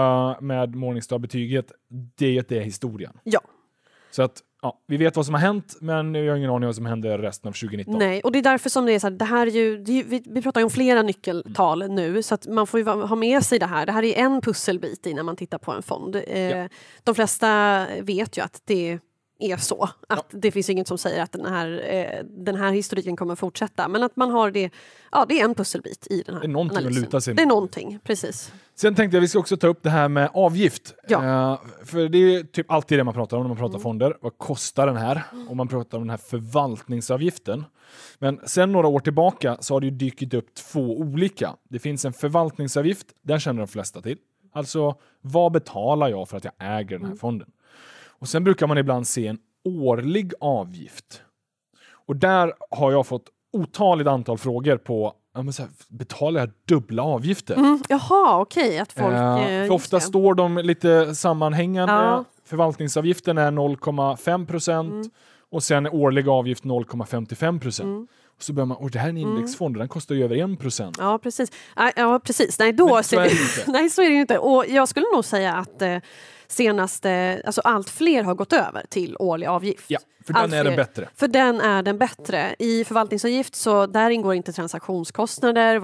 med Morningstar-betyget, det är att det är historien. Ja. Så att ja, vi vet vad som har hänt, men vi har ingen aning om vad som händer resten av tjugonitton. Nej, och det är därför som det är så här, det här är ju, det är, vi, vi pratar ju om flera nyckeltal mm. nu, så att man får ju ha med sig det här. Det här är en pusselbit innan man tittar på en fond. Eh, ja. De flesta vet ju att det är så. Att ja. det finns inget som säger att den här, eh, den här historiken kommer fortsätta. Men att man har det, ja, det är en pusselbit i den här Det är någonting analysen. att luta sig mot. Det är någonting, precis. Sen tänkte jag vi ska också ta upp det här med avgift. Ja. Uh, för det är typ alltid det man pratar om när man pratar mm. fonder. Vad kostar den här? Mm. Och man pratar om den här förvaltningsavgiften. Men sen några år tillbaka så har det ju dykt upp två olika. Det finns en förvaltningsavgift, den känner de flesta till. Alltså, vad betalar jag för att jag äger den här mm. fonden? Och sen brukar man ibland se en årlig avgift. Och där har jag fått otaligt antal frågor på, ja, men så här, betalar jag dubbla avgifter? Mm, jaha, okej. Okay, att folk... Eh, för ofta står de lite sammanhängande. Ja. Förvaltningsavgiften är noll komma fem procent mm. och sen är årlig avgift noll komma femtiofem procent. Mm. Och så börjar man, och det här är en indexfond, mm. den kostar ju över en procent. Ja, precis. Ja, precis. Nej, då så är det inte. Nej, så är det ju inte. Och jag skulle nog säga att eh, senaste, alltså allt fler har gått över till årlig avgift. Ja, för den allt är fler, den bättre. För den är den bättre. I förvaltningsavgift så där ingår inte transaktionskostnader,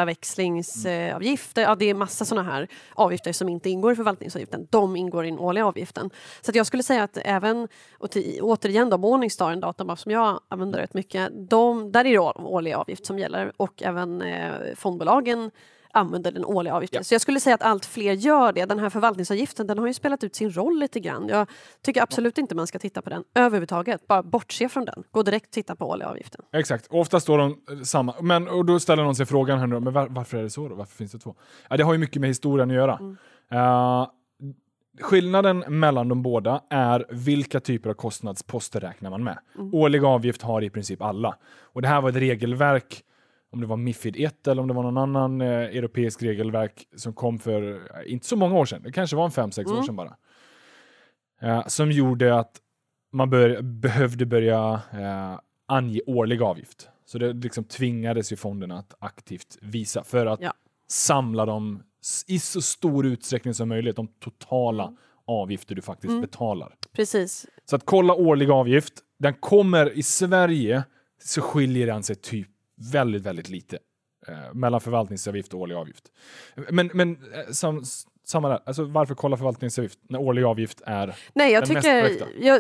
valutaväxlingsavgifter. Ja, det är massa sådana här avgifter som inte ingår i förvaltningsavgiften. De ingår i den årliga avgiften. Så att jag skulle säga att även, och till, återigen då, Morningstar, en databas som jag använder rätt mycket, de, där är det årlig avgift som gäller. Och även eh, fondbolagen använder den årliga avgiften. Ja. Så jag skulle säga att allt fler gör det. Den här förvaltningsavgiften, den har ju spelat ut sin roll lite grann. Jag tycker absolut inte man ska titta på den överhuvudtaget. Bara bortse från den. Gå direkt och titta på årliga avgiften. Exakt. Ofta står de samma. Men och då ställer någon sig frågan här nu, men var, varför är det så då? Varför finns det två? Ja, det har ju mycket med historien att göra. Mm. Uh, skillnaden mellan de båda är vilka typer av kostnadsposter räknar man med. Mm. Årlig avgift har i princip alla. Och det här var ett regelverk, om det var MiFID ett eller om det var någon annan eh, europeisk regelverk som kom för eh, inte så många år sedan. Det kanske var en fem, sex mm. år sedan bara. Eh, som gjorde att man bör, behövde börja eh, ange årlig avgift. Så det liksom tvingades ju fonderna att aktivt visa för att ja. samla dem i så stor utsträckning som möjligt de totala mm. avgifter du faktiskt mm. betalar. Precis. Så att kolla årlig avgift. Den kommer i Sverige så skiljer den sig typ väldigt, väldigt lite eh, mellan förvaltningsavgift och årlig avgift. Men, men eh, sam, samma där. Alltså, varför kolla förvaltningsavgift när årlig avgift är Nej, jag den tycker, mest jag,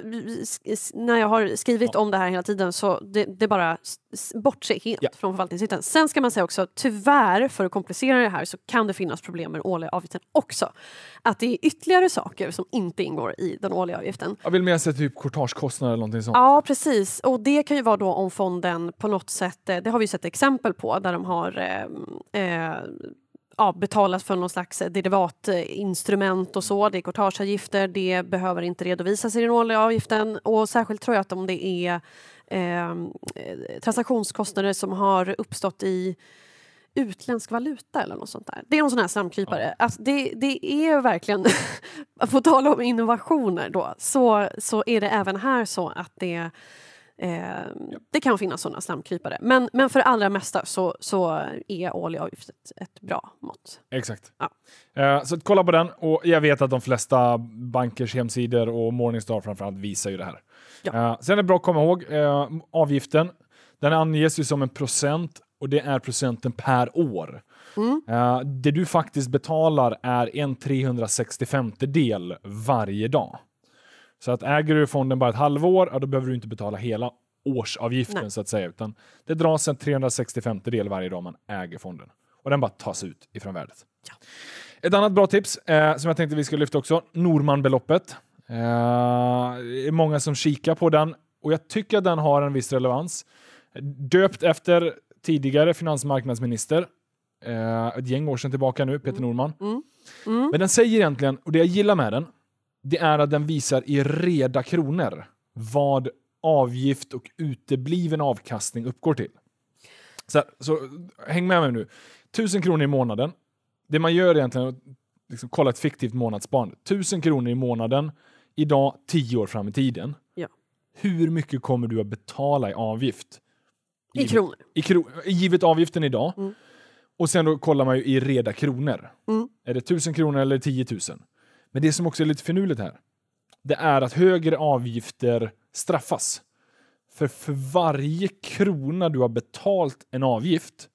när jag har skrivit ja. om det här hela tiden så det, det bara bortser helt ja. från förvaltningsavgiften. Sen ska man säga också, tyvärr för att komplicera det här så kan det finnas problem med den årliga avgiften också. Att det är ytterligare saker som inte ingår i den årliga avgiften. Jag vill mer säga typ courtagekostnader eller någonting sånt. Ja, precis. Och det kan ju vara då om fonden på något sätt, det har vi sett exempel på där de har eh, eh, ja, betalat för någon slags derivatinstrument och så. Det är courtageavgifter, det behöver inte redovisas i den årliga avgiften. Och särskilt tror jag att om det är eh, transaktionskostnader som har uppstått i utländsk valuta eller något sånt där. Det är någon sån här slamkrypare. Ja. Alltså det, det är verkligen, att få tala om innovationer då, så, så är det även här så att det Eh, ja. Det kan finnas sådana slamkrypare. Men, men för det allra mesta så, så är årlig avgift ett, ett bra mått. Exakt. Ja. Eh, så kolla på den. Och jag vet att de flesta bankers hemsidor och Morningstar framförallt visar ju det här. Ja. Eh, sen är det bra att komma ihåg eh, avgiften. Den anges ju som en procent och det är procenten per år. Mm. Eh, det du faktiskt betalar är en trehundrasextiofemte del varje dag. Så att äger du fonden bara ett halvår, ja, då behöver du inte betala hela årsavgiften Nej. så att säga. Utan det dras en trehundrasextiofemte del varje dag man äger fonden. Och den bara tas ut ifrån värdet. Ja. Ett annat bra tips eh, som jag tänkte vi ska lyfta också. Normanbeloppet. Eh, det är många som kikar på den. Och jag tycker att den har en viss relevans. Döpt efter tidigare finansmarknadsminister. Eh, ett gäng år sedan tillbaka nu, Peter Norman. Mm. Mm. Men den säger egentligen, och det jag gillar med den, det är att den visar i reda kronor vad avgift och utebliven avkastning uppgår till. Så, så häng med mig nu. Tusen kronor i månaden. Det man gör egentligen är att liksom kolla ett fiktivt månadssparande. Tusen kronor i månaden. Idag, tio år fram i tiden. Ja. Hur mycket kommer du att betala i avgift? I givet, kronor. I kro, givet avgiften idag. Mm. Och sen då kollar man ju i reda kronor. Mm. Är det tusen kronor eller tiotusen? Men det som också är lite finurligt här, det är att högre avgifter straffas. För för varje krona du har betalt en avgift,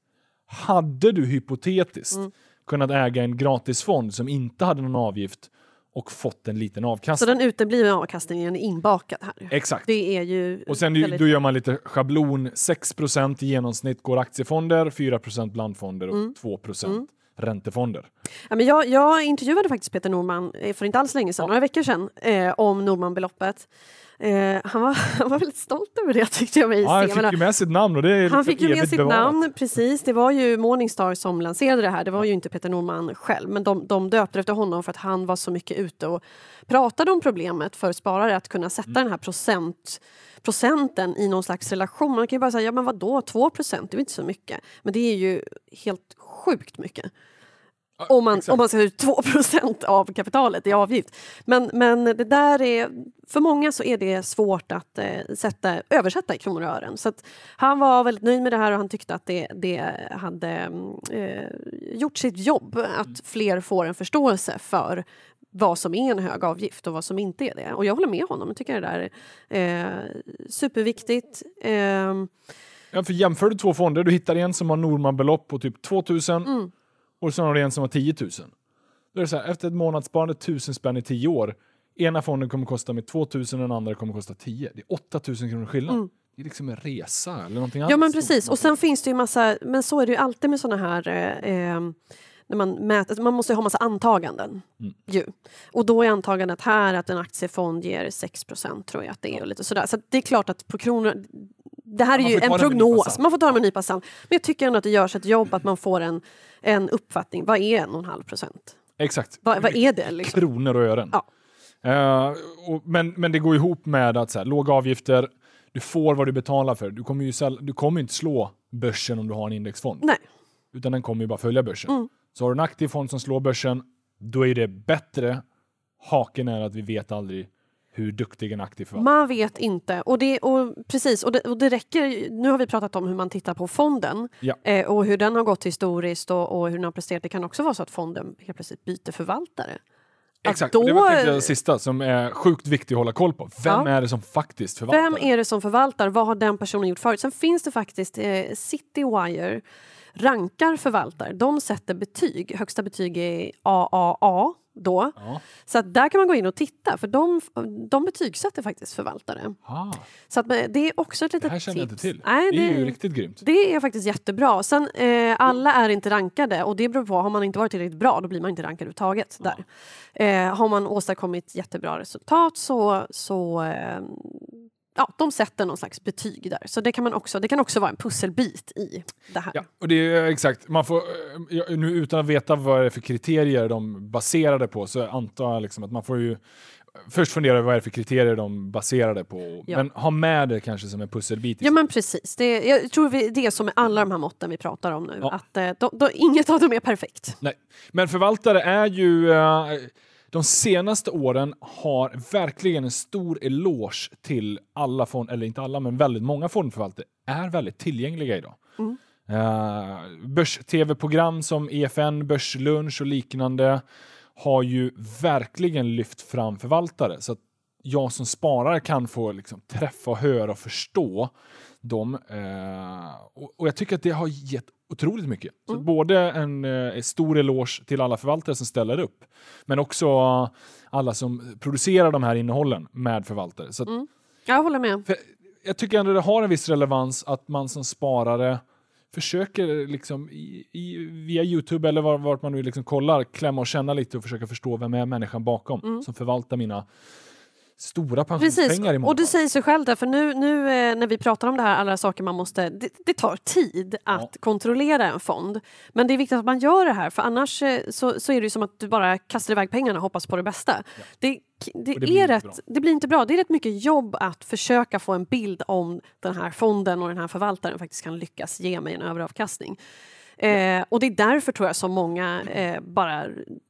hade du hypotetiskt mm. kunnat äga en gratisfond som inte hade någon avgift och fått en liten avkastning. Så den uteblivna avkastningen är inbakad här? Exakt. Det är ju och sen väldigt... då gör man lite schablon. sex procent i genomsnitt går aktiefonder, fyra procent blandfonder och mm. två procent mm. räntefonder. Ja, men jag, jag intervjuade faktiskt Peter Norman för inte alls länge sedan, ja. några veckor sedan, eh, om Normanbeloppet. Eh, han, var, han var väldigt stolt över det, tyckte jag mig ja, han fick ju med sitt namn och det är Han fick ju med sitt bevarat. namn, precis. Det var ju Morningstar som lanserade det här. Det var ju inte Peter Norman själv, men de, de döpte efter honom för att han var så mycket ute och pratade om problemet för sparare att kunna sätta mm. den här procent procenten i någon slags relation. Man kan ju bara säga, ja men vadå, två procent, det är inte så mycket. Men det är ju helt sjukt mycket. Om man, om man ska ta ut två procent av kapitalet i avgift. Men, men det där är, för många så är det svårt att eh, sätta, översätta i kronor och ören. Så att han var väldigt nöjd med det här och han tyckte att det, det hade eh, gjort sitt jobb. Att fler får en förståelse för vad som är en hög avgift och vad som inte är det. Och jag håller med honom. Jag tycker det där är eh, superviktigt. Eh, ja, för jämför du två fonder, du hittar en som har Normanbelopp på typ tvåtusen. Mm. Och så har du en som har tiotusen. Då är det så här, efter ett månadssparande tusen spänn i tio år. Ena fonden kommer kosta med tvåtusen och den andra kommer kosta tio. Det är åttatusen kronor skillnad. Mm. Det är liksom en resa eller någonting annat. Ja men precis. Och sen finns det ju massa, men så är det ju alltid med såna här eh, när man mäter, alltså man måste ha massa antaganden. Mm. Ju. Och då är antagandet här att en aktiefond ger sex procent tror jag att det är. Och lite sådär. Så det är klart att på kronor, det här är ju en prognos, man får ta det med en nypa salt. Men jag tycker ändå att det görs ett jobb att man får en, en uppfattning. Vad är en och en halv procent? Exakt. Vad, vad är det? Liksom? Kronor och ören. Ja. Uh, och, men, men det går ihop med att så här, låga avgifter, du får vad du betalar för. Du kommer ju säl- du kommer inte slå börsen om du har en indexfond. Nej. Utan den kommer ju bara följa börsen. Mm. Så har du en aktiv fond som slår börsen, då är det bättre. Haken är att vi vet aldrig hur duktig en aktiv förvaltare. Man vet inte. Och det, och, precis, och det, och det räcker. Nu har vi pratat om hur man tittar på fonden Ja. eh, och hur den har gått historiskt och, och hur den har presterat. Det kan också vara så att fonden helt plötsligt byter förvaltare. Exakt, då, det var tänkte jag det sista som är sjukt viktigt att hålla koll på. Vem ja. är det som faktiskt förvaltar? Vem är det som förvaltar? Vad har den personen gjort förut? Sen finns det faktiskt eh, Citywire rankar förvaltare. De sätter betyg. Högsta betyg är A A A då. Ja. Så att där kan man gå in och titta. För de, de betygsätter faktiskt förvaltare. Ah, Så att det är också ett litet det här känner jag tips. inte till. Nej, det, det är ju riktigt grymt. Det är faktiskt jättebra. Sen eh, alla är inte rankade och det beror på, har man inte varit tillräckligt bra då blir man inte rankad överhuvudtaget Ja. där. Eh, har man åstadkommit jättebra resultat så, så eh, ja, de sätter någon slags betyg där. Så det kan man också, det kan också vara en pusselbit i det här. Ja, och det är exakt. Man får, eh, nu utan att veta vad det är för kriterier de baserade på så antar jag liksom att man får ju först fundera över vad det är för kriterier de baserade på. Ja. Men ha med det kanske som en pusselbit. Ja men precis. Det, jag tror vi, det är som med alla de här måtten vi pratar om nu. Ja. Att eh, de, de, inget av dem är perfekt. Nej. Men förvaltare är ju... Eh, de senaste åren har verkligen en stor eloge till alla fond, eller inte alla, men väldigt många fondförvaltare är väldigt tillgängliga idag. Mm. Uh, börs-tv-program som E F N, Börslunch och liknande har ju verkligen lyft fram förvaltare. Så att jag som sparare kan få liksom träffa och höra och förstå dem. Uh, och, och jag tycker att det har gett otroligt mycket. Så Mm. både en, en stor eloge till alla förvaltare som ställer upp, men också alla som producerar de här innehållen med förvaltare. Så att, Mm. Jag håller med. för jag tycker ändå det har en viss relevans att man som sparare försöker liksom i, i, via YouTube eller var, vart man nu liksom kollar, klämma och känna lite och försöka förstå vem är människan bakom Mm. som förvaltar mina stora pensionspengar Precis, i många och du fall. säger sig själv där, för nu, nu eh, när vi pratar om det här, alla saker man måste, det, det tar tid att Ja. kontrollera en fond. Men det är viktigt att man gör det här, för annars eh, så, så är det ju som att du bara kastar iväg pengarna och hoppas på det bästa. Ja. Det, det, Och det blir är inte rätt, bra. det blir inte bra. Det är rätt mycket jobb att försöka få en bild om den här fonden och den här förvaltaren faktiskt kan lyckas ge mig en överavkastning. Eh, och det är därför tror jag som många eh, bara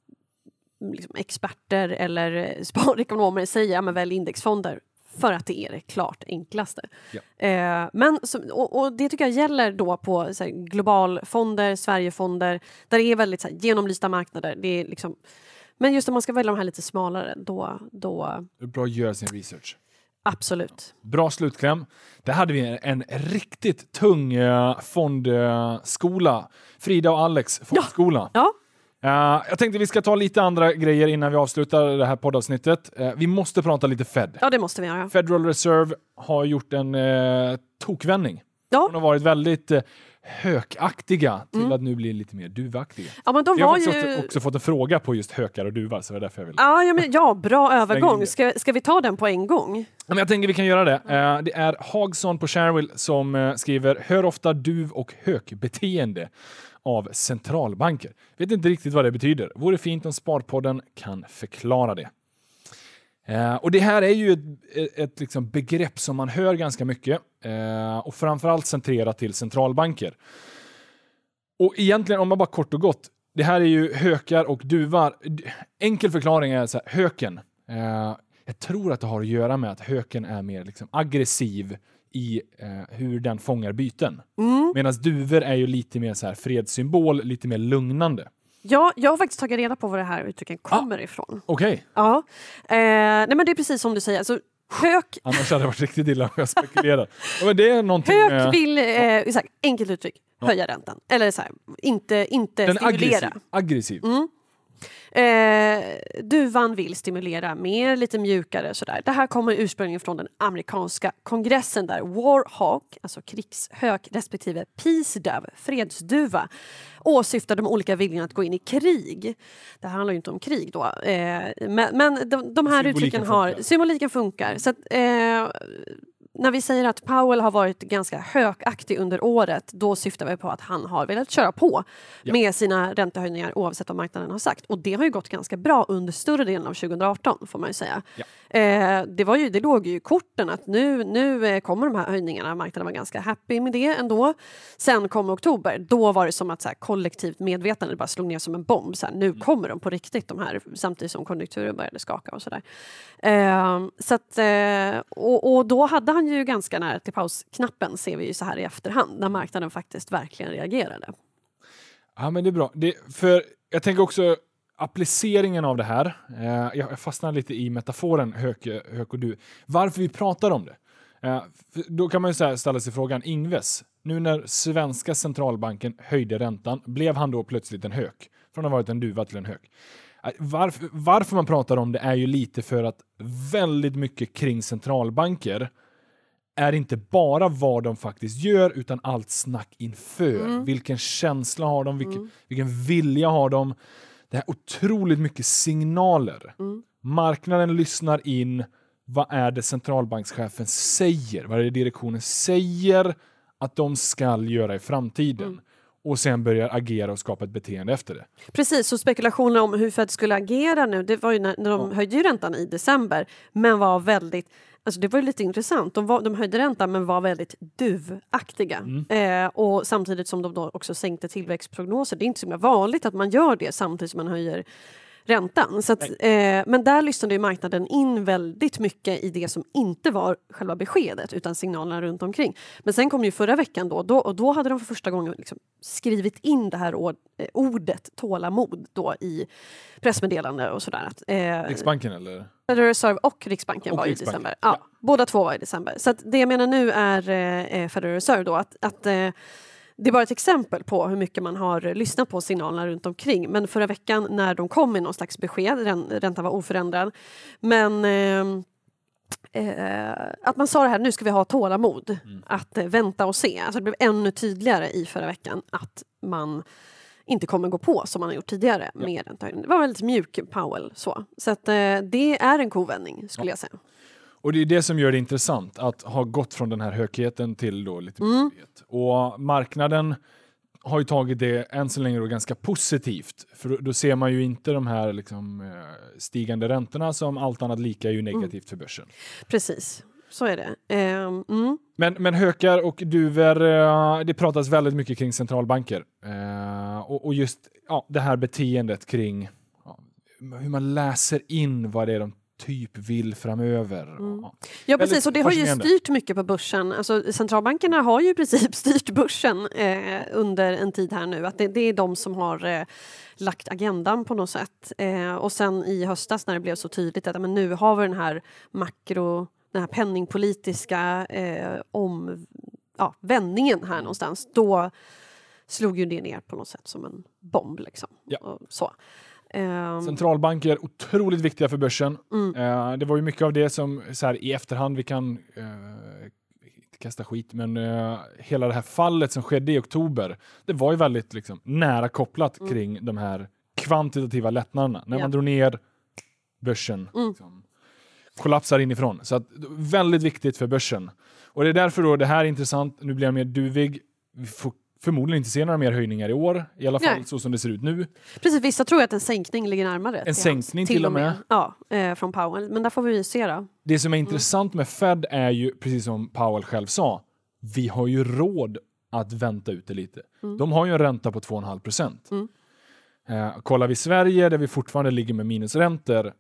liksom experter eller sparekonomer säger ja, men väl indexfonder för att det är det klart enklaste. Ja. Eh, men, så, och, och det tycker jag gäller då på så här, globalfonder, Sverigefonder, där det är väldigt så här, genomlysta marknader. Det är liksom, men just om man ska välja de här lite smalare, då, då Det är bra att göra sin research. absolut. Bra slutkläm. Där hade vi en, en riktigt tung uh, fondskola. Frida och Alex fondskola. Ja. Uh, jag tänkte vi ska ta lite andra grejer innan vi avslutar det här poddavsnittet. Uh, vi måste prata lite Fed. ja, det måste vi göra. Federal Reserve har gjort en uh, tokvändning. Ja. De har varit väldigt uh, hökaktiga till Mm. att nu bli lite mer duvaktiga. Ja, men de Jag har var faktiskt ju... också, också fått en fråga på just hökar och duvar, så det är därför jag vill. Ja, ja, men, ja, bra in övergång. det. Ska, ska vi ta den på en gång? Men jag tänker vi kan göra det. Uh, det är Hagson på Shareville som uh, skriver hör ofta duv- och hökbeteende av centralbanker. Vet inte riktigt vad det betyder. Vore fint om Sparpodden kan förklara det. Uh, och det här är ju ett, ett, ett liksom begrepp som man hör ganska mycket uh, och framförallt centrerat till centralbanker. Och egentligen, om man bara kort och gott, det här är ju hökar och duvar. Enkel förklaring är så här, höken. Uh, jag tror att det har att göra med att höken är mer liksom aggressiv i uh, hur den fångar byten. Mm. Medan duvor är ju lite mer så här fredssymbol, lite mer lugnande. Ja, jag har faktiskt tagit reda på var det här uttrycket kommer ifrån. Okej, okay. Ja, eh, nej men det är precis som du säger. Alltså, hök, annars hade det varit riktigt illa om jag spekulerar. Ja, men det är någonting hök med vill, eh, så här, enkelt uttryck, höja räntan. Eller så här, inte, inte den stimulera. aggressiv. aggressiv. Mm. Eh, duvan vill stimulera mer, lite mjukare sådär. Det här kommer ursprungligen från den amerikanska kongressen där Warhawk, alltså krigshök, respektive Peace Dove, fredsduva, åsyftar de olika viljorna att gå in i krig. Det här handlar ju inte om krig då. Eh, men men de, de här uttrycken har... Symboliken funkar. Så att, eh, när vi säger att Powell har varit ganska hökaktig under året, då syftar vi på att han har velat köra på ja. med sina räntehöjningar oavsett vad marknaden har sagt. Och det har ju gått ganska bra under större delen av tjugo arton, får man ju säga. Ja. Eh, det, var ju, det låg ju i korten att nu, nu kommer de här höjningarna. Marknaden var ganska happy med det ändå. Sen kom oktober. Då var det som att så här, kollektivt medvetande bara slog ner som en bomb. Så här, nu mm. kommer de på riktigt, de här, samtidigt som konjunkturen började skaka och sådär. Eh, så att, eh, och, och då hade han ju ganska nära till pausknappen, ser vi ju så här i efterhand, när marknaden faktiskt verkligen reagerade. Ja, men det är bra. Det, för jag tänker också appliceringen av det här. Eh, jag fastnar lite i metaforen hök, hök och du. Varför vi pratar om det. Eh, då kan man ju så här ställa sig frågan, Ingves, nu när svenska centralbanken höjde räntan, blev han då plötsligt en hök? Från att ha varit en duva till en hök. Eh, varför, varför man pratar om det är ju lite för att väldigt mycket kring centralbanker är inte bara vad de faktiskt gör, utan allt snack inför. Mm. Vilken känsla har de? Vilken, mm. vilken vilja har de? Det är otroligt mycket signaler. Mm. Marknaden lyssnar in. Vad är det centralbankschefen säger? Vad är det direktionen säger att de ska göra i framtiden? Mm. Och sen börjar agera och skapa ett beteende efter det. Precis, så spekulationer om hur Fed skulle agera nu, det var ju när, när de ja. höjde ju räntan i december, men var väldigt... Alltså det var ju lite intressant. De, var, de höjde räntan men var väldigt duvaktiga. Mm. Eh, och samtidigt som de då också sänkte tillväxtprognoser. Det är inte så vanligt att man gör det samtidigt som man höjer räntan. Så att, eh, men där lyssnade ju marknaden in väldigt mycket i det som inte var själva beskedet utan signalerna runt omkring. Men sen kom ju förra veckan då, då och då hade de för första gången liksom skrivit in det här ord, eh, ordet tålamod då i pressmeddelande och sådär. Att, eh, Riksbanken eller? Federal Reserve och Riksbanken och var Riksbanken. i december. Ja, ja. Båda två var i december. Så att det jag menar nu är eh, Federal Reserve då att, att eh, det är bara ett exempel på hur mycket man har lyssnat på signalerna runt omkring. Men förra veckan när de kom med någon slags besked, räntan var oförändrad. Men eh, eh, att man sa det här, nu ska vi ha tålamod. Mm. Att eh, vänta och se. Alltså det blev ännu tydligare i förra veckan att man inte kommer gå på som man har gjort tidigare ja. med räntehöjning. Det var väldigt mjuk Powell så. Så att eh, det är en kovändning skulle ja. jag säga. Och det är det som gör det intressant att ha gått från den här högheten till då lite mm. Och marknaden har ju tagit det än så länge då ganska positivt. För då ser man ju inte de här liksom, stigande räntorna som allt annat lika är ju negativt mm. för börsen. Precis, så är det. Um, mm. men, men hökar och duver, det pratas väldigt mycket kring centralbanker. Uh, och, och just ja, det här beteendet kring ja, hur man läser in vad det är de typ vill framöver. Mm. Ja, precis. Och det har ju styrt mycket på börsen. Alltså, centralbankerna har ju i princip styrt börsen eh, under en tid här nu. Att det, det är de som har eh, lagt agendan på något sätt. Eh, och sen i höstas när det blev så tydligt att men nu har vi den här makro, den här penningpolitiska eh, om, ja, vändningen här någonstans. Då slog ju det ner på något sätt som en bomb. Liksom. Ja. Och så. Um, Centralbanker är otroligt viktiga för börsen. Mm. Uh, det var ju mycket av det som så här, i efterhand vi kan uh, kasta skit, men uh, hela det här fallet som skedde i oktober, det var ju väldigt liksom, nära kopplat mm. kring de här kvantitativa lättnaderna. När yeah. man drog ner börsen mm. liksom, kollapsar inifrån. Så att, väldigt viktigt för börsen. Och det är därför då det här är intressant. Nu blir jag mer duvig. Vi får förmodligen inte se några mer höjningar i år. I alla fall Nej. så som det ser ut nu. Precis, vissa tror att en sänkning ligger närmare. En sänkning till, till och med. med. Ja, eh, från Powell. Men där får vi se då. Det som är intressant mm. med Fed är ju, precis som Powell själv sa, vi har ju råd att vänta ut det lite. Mm. De har ju en ränta på två komma fem procent. Mm. Eh, kollar vi Sverige där vi fortfarande ligger med minusräntor,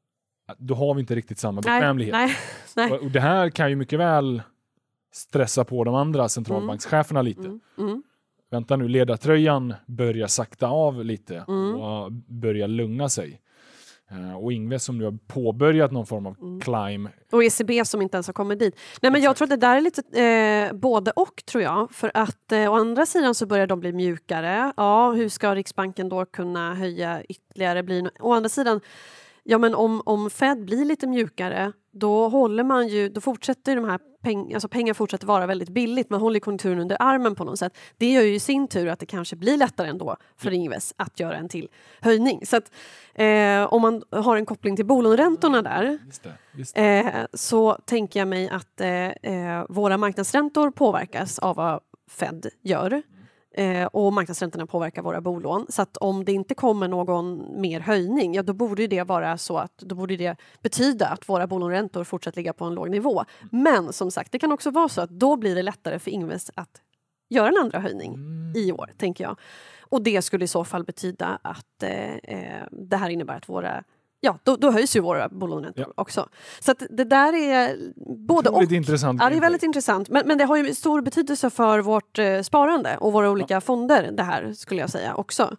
då har vi inte riktigt samma bekvämlighet. Nej, nej, nej. Och, och det här kan ju mycket väl stressa på de andra centralbankscheferna mm. lite. Mm. Mm. Vänta nu, ledartröjan börjar sakta av lite mm. och börjar lugna sig. Uh, och Ingves som nu har påbörjat någon form av mm. climb. Och E C B som inte ens har kommit dit. Nej, men jag tror att det där är lite eh, både och, tror jag. För att eh, å andra sidan så börjar de bli mjukare. Ja, hur ska Riksbanken då kunna höja ytterligare? Blir no- å andra sidan, ja, men om, om Fed blir lite mjukare, då håller man ju, då fortsätter de här peng, alltså pengar fortsätter vara väldigt billigt. Man håller konjunkturen under armen på något sätt. Det gör ju i sin tur att det kanske blir lättare ändå för Ingves att göra en till höjning. Så att eh, om man har en koppling till bolåneräntorna där, just det, just det. Eh, så tänker jag mig att eh, eh, våra marknadsräntor påverkas av vad Fed gör. Eh, och marknadsräntorna påverkar våra bolån. Så att om det inte kommer någon mer höjning, ja, då borde det vara så att då borde det betyda att våra bolåneräntor fortsätter ligga på en låg nivå. Men som sagt, det kan också vara så att då blir det lättare för Ingves att göra en andra höjning mm. i år, tänker jag. Och det skulle i så fall betyda att eh, eh, det här innebär att våra Ja, då, då höjs ju våra bolåneräntor ja. också. Så att det där är både och. Intressant. Ja, det är väldigt intressant. Men, men det har ju stor betydelse för vårt eh, sparande och våra olika ja. fonder, det här skulle jag säga också.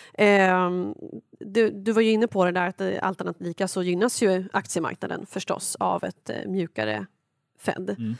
Eh, du, du var ju inne på det där att alternativt lika så gynnas ju aktiemarknaden förstås av ett eh, mjukare Fed. Mm.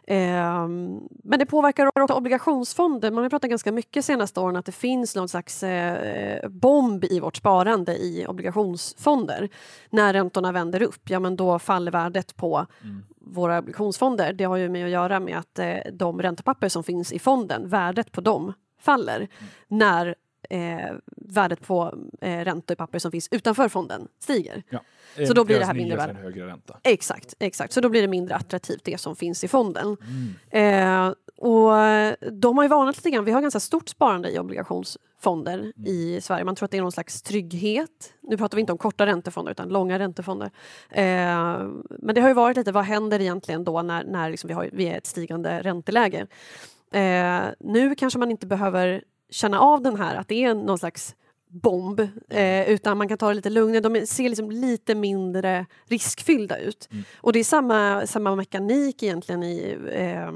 Eh, men det påverkar också obligationsfonder. Man har pratat ganska mycket senaste åren att det finns någon slags eh, bomb i vårt sparande i obligationsfonder. När räntorna vänder upp, ja, men då faller värdet på mm. våra obligationsfonder. Det har ju med att göra med att eh, de räntepapper som finns i fonden, värdet på dem faller mm. när eh, värdet på eh, räntepapper som finns utanför fonden stiger. Ja. Så då blir det här mindre värde. Högre ränta. Exakt, exakt. Så då blir det mindre attraktivt det som finns i fonden. Mm. Eh, och de har ju varnat lite grann. Vi har ganska stort sparande i obligationsfonder mm. i Sverige. Man tror att det är någon slags trygghet. Nu pratar vi inte om korta räntefonder utan långa räntefonder. Eh, men det har ju varit lite, vad händer egentligen då när, när liksom vi, har, vi är ett stigande ränteläge? Eh, nu kanske man inte behöver känna av den här, att det är någon slags bomb, eh, utan man kan ta det lite lugnare. De ser liksom lite mindre riskfyllda ut. Mm. Och det är samma, samma mekanik egentligen i eh,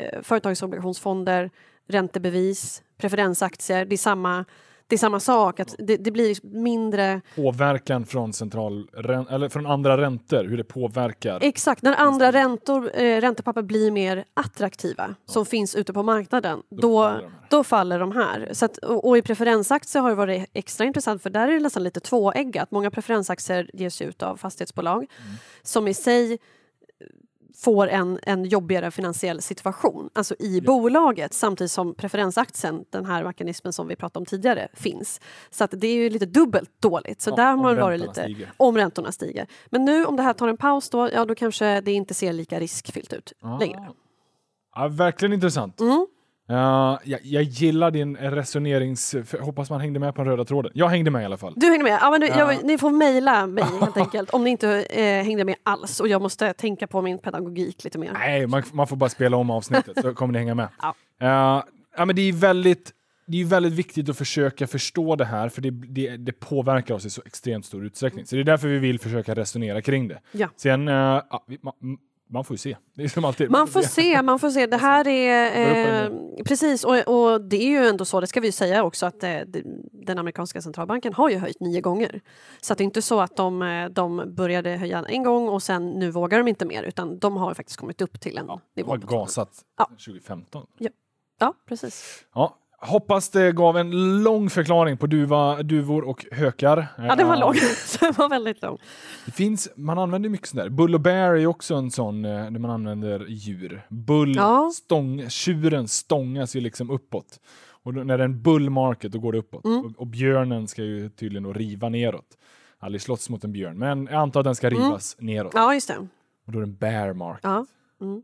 företagsobligationsfonder, räntebevis, preferensaktier. Det är samma, det är samma sak. Att det, det blir mindre påverkan från central eller från andra räntor, hur det påverkar. Exakt, när andra räntor, eh, räntepapper blir mer attraktiva ja. som finns ute på marknaden, då, då, faller, de då faller de här. Så att, och, och i preferensaktier har det varit extra intressant, för där är det nästan lite tvåeggat. Många preferensaktier ges ut av fastighetsbolag mm. som i sig får en, en jobbigare finansiell situation, alltså i ja. bolaget, samtidigt som preferensaktien, den här mekanismen som vi pratade om tidigare, finns. Så att det är ju lite dubbelt dåligt. Så ja, där har man varit lite stiger. om räntorna stiger. Men nu om det här tar en paus då, ja då kanske det inte ser lika riskfyllt ut ah. längre. Ja, verkligen intressant. Mm. Uh, jag, jag gillar din resonerings... Hoppas man hängde med på den röda tråden. Jag hängde med i alla fall. Du hängde med? Ja, men du, uh. jag, ni får mejla mig helt enkelt om ni inte eh, hängde med alls. Och jag måste tänka på min pedagogik lite mer. Nej, man, man får bara spela om avsnittet så kommer ni hänga med. Ja. Uh, ja, men det är väldigt... Det är väldigt viktigt att försöka förstå det här, för det, det, det påverkar oss i så extremt stor utsträckning. Så det är därför vi vill försöka resonera kring det. Ja. Sen... Uh, ja, vi, man, Man får ju se. Det är som alltid. Man får se, man får se. Det här är... Eh, precis, och, och det är ju ändå så, det ska vi ju säga också, att eh, den amerikanska centralbanken har ju höjt nio gånger. Så att det är inte så att de, de började höja en gång och sen nu vågar de inte mer, utan de har faktiskt kommit upp till en ja, nivå. De har gasat ja. tjugo femton. Ja, ja precis. Ja. Hoppas det gav en lång förklaring på duva, duvor och hökar. Ja, det var lång. Det var väldigt lång. Det finns, man använder mycket sådär. Bull och bear är också en sån där man använder djur. Bull, ja. stång, tjuren stångas ju liksom uppåt. Och då, när det är en bull market, då går det uppåt. Mm. Och, och björnen ska ju tydligen då riva neråt. Aldrig slåss mot en björn, men jag antar att den ska rivas mm. neråt. Ja, just det. Och då är det en bear market. Ja. Mm.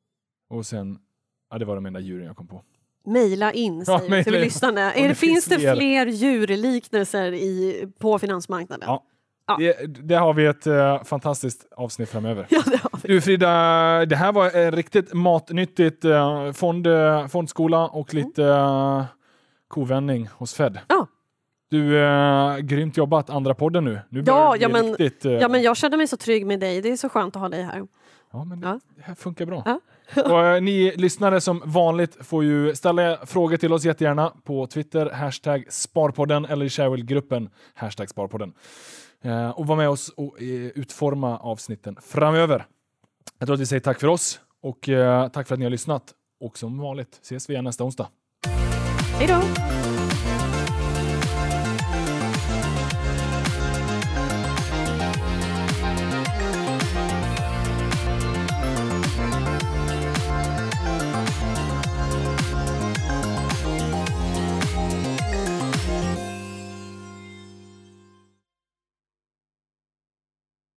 Och sen, ja, det var de enda djuren jag kom på. Mejla in, säger ja, vi till lyssnarna. Är det, det finns det fler, fler djurliknelser i, på finansmarknaden? Ja, ja. Det, det har vi ett uh, fantastiskt avsnitt framöver. Ja, det har vi. Du Frida, det här var en riktigt matnyttigt uh, fond, uh, fondskola och lite uh, kovändning hos Fed. Ja. Du, uh, grymt jobbat, andra podden nu. nu ja, ja, men, riktigt, uh, ja, men jag känner mig så trygg med dig. Det är så skönt att ha dig här. Ja, men ja. Det, det här funkar bra. Ja. Och äh, ni lyssnare som vanligt får ju ställa frågor till oss jättegärna på Twitter, hashtag Sparpodden, eller i Sharewell-gruppen, hashtag Sparpodden. eh, och vara med oss och eh, utforma avsnitten framöver. Jag tror att vi säger tack för oss och eh, tack för att ni har lyssnat. Och som vanligt ses vi igen nästa onsdag. Hej då!